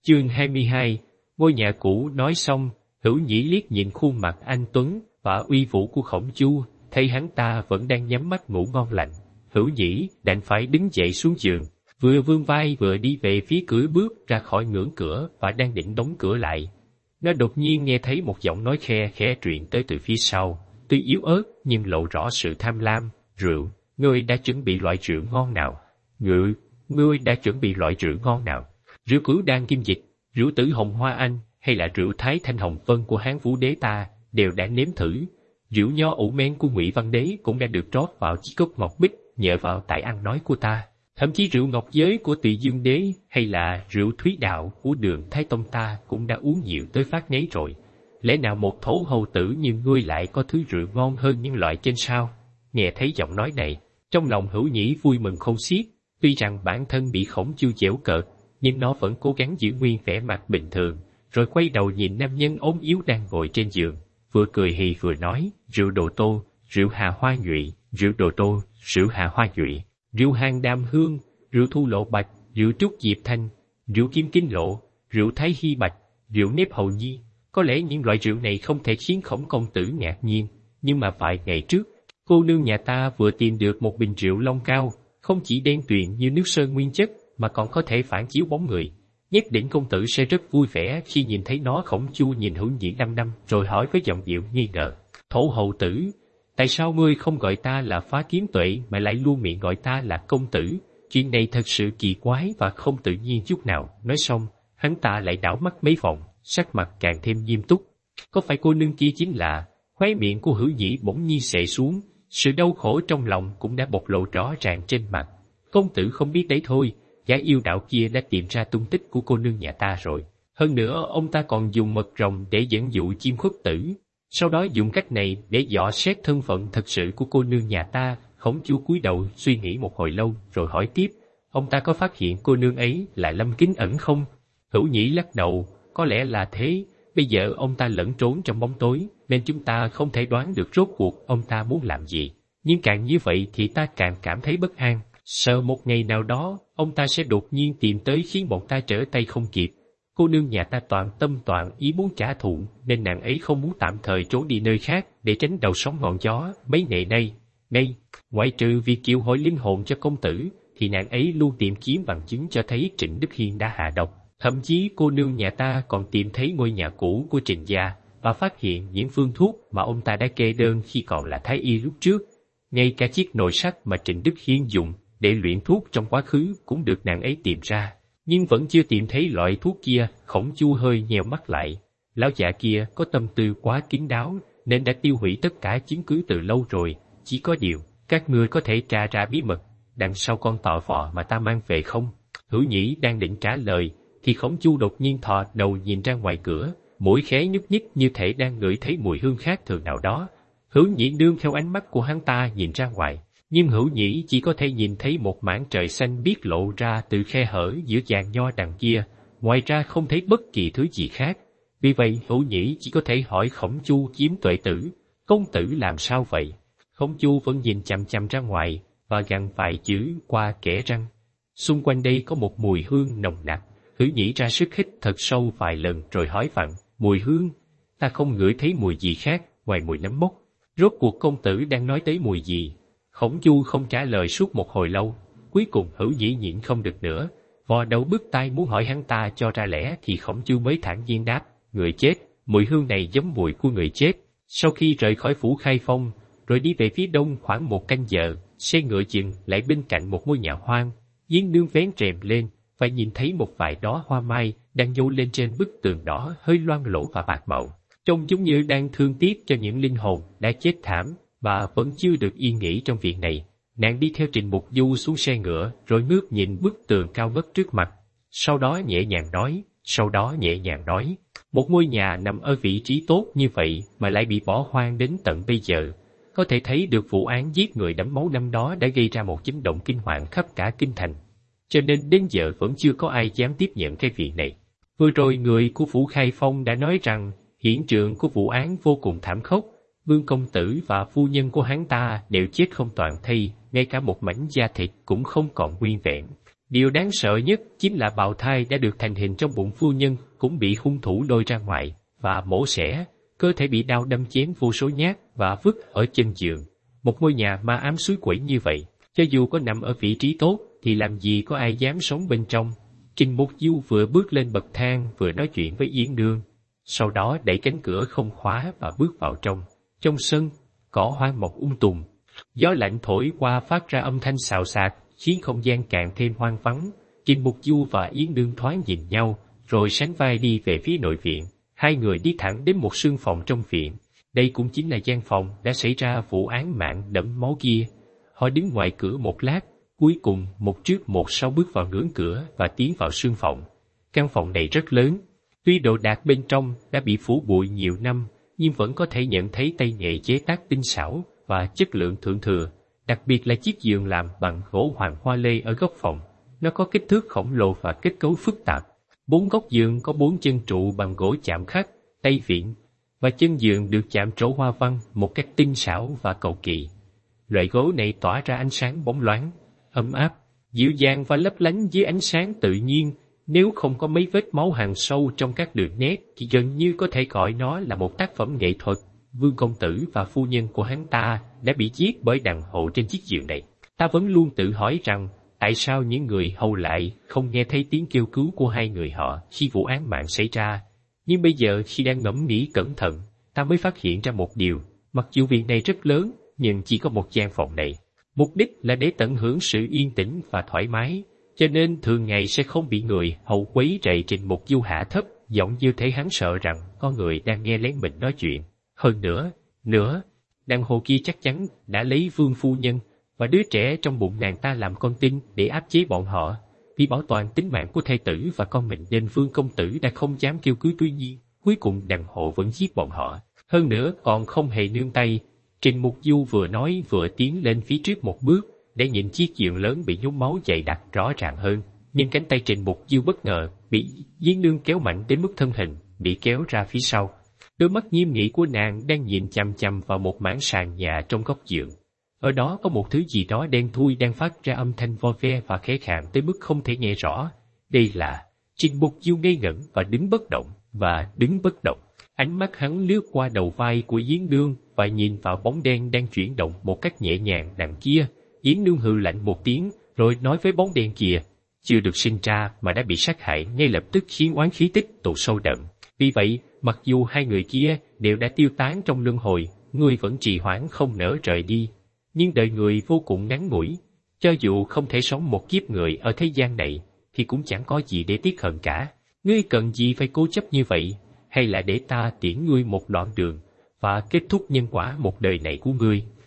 Chương 22, ngôi nhà cũ. Nói xong, Hữu Nhĩ liếc nhìn khuôn mặt anh tuấn và uy vũ của Khổng Chu, thấy hắn ta vẫn đang nhắm mắt ngủ ngon lành. Hữu Nhĩ đành phải đứng dậy xuống giường, vừa vươn vai vừa đi về phía cửa bước ra khỏi ngưỡng cửa và đang định đóng cửa lại. Nó đột nhiên nghe thấy một giọng nói khe khẽ truyền tới từ phía sau, tuy yếu ớt nhưng lộ rõ sự tham lam. Rượu, ngươi đã chuẩn bị loại rượu ngon nào? Ngươi đã chuẩn bị loại rượu ngon nào? Rượu Cửu Đan Kim Dịch, rượu Tử Hồng Hoa Anh hay là rượu Thái Thanh Hồng Vân của Hán Vũ Đế ta đều đã nếm thử. Rượu Nho Ủ Men của Ngụy Văn Đế cũng đã được rót vào chiếc cốc ngọc bích nhờ vào tài ăn nói của ta. Thậm chí rượu Ngọc Giới của Tùy Dương Đế hay là rượu Thúy Đạo của Đường Thái Tông ta cũng đã uống nhiều tới phát ngấy rồi. Lẽ nào một thổ hầu tử như ngươi lại có thứ rượu ngon hơn những loại trên sao? Nghe thấy giọng nói này, trong lòng Hữu Nhĩ vui mừng không xiết. Tuy rằng bản thân bị Khổng Chu giễu cợt, nhưng nó vẫn cố gắng giữ nguyên vẻ mặt bình thường, rồi quay đầu nhìn nam nhân ốm yếu đang ngồi trên giường, vừa cười hì vừa nói: rượu Đồ Tô, rượu Hà Hoa Nhụy, rượu Đồ Tô, rượu Hà Hoa Nhụy, rượu Hàng Đàm Hương, rượu Thu Lộ Bạch, rượu Trúc Diệp Thanh, rượu Kim Kinh Lộ, rượu Thái Hy Bạch, rượu Nếp Hầu Nhi. Có lẽ những loại rượu này không thể khiến Khổng công tử ngạc nhiên, nhưng mà vài ngày trước, cô nương nhà ta vừa tìm được một bình rượu Long Cao, không chỉ đen tuyền như nước sơn nguyên chất, mà còn có thể phản chiếu bóng người. Nhất định công tử sẽ rất vui vẻ khi nhìn thấy nó. Khổng Chu nhìn Hữu Nhĩ năm rồi hỏi với giọng điệu nghi ngờ: Thổ hầu tử, tại sao ngươi không gọi ta là Phá Kiếm Tuệ mà lại luôn miệng gọi ta là công tử? Chuyện này thật sự kỳ quái và không tự nhiên chút nào. Nói xong, hắn ta lại đảo mắt mấy vòng, sắc mặt càng thêm nghiêm túc. Có phải cô nương kia chính là? Khóe miệng của Hữu Nhĩ bỗng nhiên xệ xuống, sự đau khổ trong lòng cũng đã bộc lộ rõ ràng trên mặt. Công tử không biết đấy thôi, gã yêu đạo kia đã tìm ra tung tích của cô nương nhà ta rồi. Hơn nữa, ông ta còn dùng mật rồng để dẫn dụ chim khuất tử, sau đó dùng cách này để dò xét thân phận thật sự của cô nương nhà ta. Khổng Chu cúi đầu suy nghĩ một hồi lâu rồi hỏi tiếp: ông ta có phát hiện cô nương ấy là Lâm Kính Ẩn không? Hữu Nhĩ lắc đầu: có lẽ là thế. Bây giờ ông ta lẫn trốn trong bóng tối, nên chúng ta không thể đoán được rốt cuộc ông ta muốn làm gì. Nhưng càng như vậy thì ta càng cảm thấy bất an, sợ một ngày nào đó ông ta sẽ đột nhiên tìm tới khiến bọn ta trở tay không kịp. Cô nương nhà ta toàn tâm toàn ý muốn trả thù, nên nàng ấy không muốn tạm thời trốn đi nơi khác để tránh đầu sóng ngọn gió. Mấy ngày nay, ngoại trừ việc triệu hồi linh hồn cho công tử, thì nàng ấy luôn tìm kiếm bằng chứng cho thấy Trịnh Đức Hiên đã hạ độc. Thậm chí cô nương nhà ta còn tìm thấy ngôi nhà cũ của Trịnh gia và phát hiện những phương thuốc mà ông ta đã kê đơn khi còn là thái y lúc trước. Ngay cả chiếc nồi sắt mà Trịnh Đức Hiên dùng để luyện thuốc trong quá khứ cũng được nàng ấy tìm ra, nhưng vẫn chưa tìm thấy loại thuốc kia. Khổng Chu hơi nheo mắt lại. Lão già kia có tâm tư quá kín đáo nên đã tiêu hủy tất cả chứng cứ từ lâu rồi. Chỉ có điều, các ngươi có thể tra ra bí mật đằng sau con tò vò mà ta mang về không? Hữu Nhĩ đang định trả lời thì Khổng Chu đột nhiên thò đầu nhìn ra ngoài cửa, mũi khẽ nhúc nhích như thể đang ngửi thấy mùi hương khác thường nào đó. Hữu Nhĩ nương theo ánh mắt của hắn ta nhìn ra ngoài, nhưng Hữu Nhĩ chỉ có thể nhìn thấy một mảng trời xanh biếc lộ ra từ khe hở giữa giàn nho đằng kia, ngoài ra không thấy bất kỳ thứ gì khác. Vì vậy Hữu Nhĩ chỉ có thể hỏi Khổng Chu: Kiếm Tuệ tử, công tử làm sao vậy? Khổng Chu vẫn nhìn chằm chằm ra ngoài và gằn vài chữ qua kẽ răng. Xung quanh đây có một mùi hương nồng nặc. Hữu Nhĩ ra sức hít thật sâu vài lần rồi hỏi vặn: mùi hương? Ta không ngửi thấy mùi gì khác ngoài mùi nấm mốc. Rốt cuộc công tử đang nói tới mùi gì? Khổng Chu không trả lời suốt một hồi lâu. Cuối cùng Hữu Nhĩ nhịn không được nữa, vò đầu bứt tai muốn hỏi hắn ta cho ra lẽ, thì Khổng Chu mới thản nhiên đáp: người chết. Mùi hương này giống mùi của người chết. Sau khi rời khỏi phủ Khai Phong, rồi đi về phía đông khoảng một canh giờ, xe ngựa dừng lại bên cạnh một ngôi nhà hoang. Giếng nương vén rèm lên và nhìn thấy một vài đóa hoa mai đang nhô lên trên bức tường đỏ hơi loang lổ và bạc màu, trông giống như đang thương tiếc cho những linh hồn đã chết thảm và vẫn chưa được yên nghỉ trong viện này. Nàng đi theo Trịnh Mục Du xuống xe ngựa rồi ngước nhìn bức tường cao ngất trước mặt, sau đó nhẹ nhàng nói: một ngôi nhà nằm ở vị trí tốt như vậy mà lại bị bỏ hoang đến tận bây giờ, có thể thấy được vụ án giết người đẫm máu năm đó đã gây ra một chấn động kinh hoàng khắp cả kinh thành, cho nên đến giờ vẫn chưa có ai dám tiếp nhận cái việc này. Vừa rồi người của phủ Khai Phong đã nói rằng hiện trường của vụ án vô cùng thảm khốc, Vương công tử và phu nhân của hắn ta đều chết không toàn thây, ngay cả một mảnh da thịt cũng không còn nguyên vẹn. Điều đáng sợ nhất chính là bào thai đã được thành hình trong bụng phu nhân cũng bị hung thủ lôi ra ngoài và mổ xẻ, cơ thể bị đao đâm chém vô số nhát và vứt ở chân giường. Một ngôi nhà ma ám suối quẩy như vậy, cho dù có nằm ở vị trí tốt thì làm gì có ai dám sống bên trong. Trình Mục Du vừa bước lên bậc thang vừa nói chuyện với Yến Nương, sau đó đẩy cánh cửa không khóa và bước vào trong. Trong sân, cỏ hoang mọc tùm. Gió lạnh thổi qua phát ra âm thanh xào xạc, khiến không gian càng thêm hoang vắng. Trình Mục Du và Yến Nương thoáng nhìn nhau, rồi sánh vai đi về phía nội viện. Hai người đi thẳng đến một sương phòng trong viện. Đây cũng chính là gian phòng đã xảy ra vụ án mạng đẫm máu kia. Họ đứng ngoài cửa một lát, cuối cùng một trước một sau bước vào ngưỡng cửa và tiến vào sương phòng. Căn phòng này rất lớn. Tuy đồ đạc bên trong đã bị phủ bụi nhiều năm, nhưng vẫn có thể nhận thấy tay nghề chế tác tinh xảo và chất lượng thượng thừa. Đặc biệt là chiếc giường làm bằng gỗ hoàng hoa lê ở góc phòng. Nó có kích thước khổng lồ và kết cấu phức tạp. 4 góc giường có 4 chân trụ bằng gỗ chạm khắc, tay vịn, và chân giường được chạm trổ hoa văn một cách tinh xảo và cầu kỳ. Loại gỗ này tỏa ra ánh sáng bóng loáng, ấm áp, dịu dàng và lấp lánh dưới ánh sáng tự nhiên. Nếu không có mấy vết máu hằn sâu trong các đường nét thì gần như có thể gọi nó là một tác phẩm nghệ thuật. Vương công tử và phu nhân của hắn ta đã bị giết bởi đàn hộ trên chiếc giường này. Ta vẫn luôn tự hỏi rằng tại sao những người hầu lại không nghe thấy tiếng kêu cứu của hai người họ khi vụ án mạng xảy ra. Nhưng bây giờ khi đang ngẫm nghĩ cẩn thận, ta mới phát hiện ra một điều. Mặc dù viện này rất lớn, nhưng chỉ có một gian phòng này. Mục đích là để tận hưởng sự yên tĩnh và thoải mái, cho nên thường ngày sẽ không bị người hầu quấy rầy. Trình Mục Du hạ thấp giọng như thể hắn sợ rằng có người đang nghe lén mình nói chuyện. Hơn nữa, đàn hồ kia chắc chắn đã lấy Vương phu nhân và đứa trẻ trong bụng nàng ta làm con tin để áp chế bọn họ. Vì bảo toàn tính mạng của thê tử và con mình nên Vương công tử đã không dám kêu cứu, tuy nhiên cuối cùng đàn hộ vẫn giết bọn họ. Hơn nữa còn không hề nương tay. Trình Mục Du vừa nói vừa tiến lên phía trước một bước để nhìn chiếc giường lớn bị nhúng máu dày đặc rõ ràng hơn. Nhưng cánh tay Trình Mục Du bất ngờ bị Yến Nương kéo mạnh đến mức thân hình bị kéo ra phía sau. Đôi mắt nghiêm nghị của nàng đang nhìn chằm chằm vào một mảng sàn nhà trong góc giường. Ở đó có một thứ gì đó đen thui đang phát ra âm thanh vo ve và khẽ khàng tới mức không thể nghe rõ. Đây là... Trình Mục Du ngây ngẩn và đứng bất động. Ánh mắt hắn lướt qua đầu vai của Yến Nương và nhìn vào bóng đen đang chuyển động một cách nhẹ nhàng đằng kia. Yến Nương hừ lạnh một tiếng rồi nói với bóng đen kia, chưa được sinh ra mà đã bị sát hại ngay lập tức khiến oán khí tích tụ sâu đậm. Vì vậy, mặc dù hai người kia đều đã tiêu tán trong luân hồi, ngươi vẫn trì hoãn không nỡ rời đi. Nhưng đời người vô cùng ngắn ngủi, cho dù không thể sống một kiếp người ở thế gian này, thì cũng chẳng có gì để tiếc hận cả. Ngươi cần gì phải cố chấp như vậy, hay là để ta tiễn ngươi một đoạn đường và kết thúc nhân quả một đời này của ngươi?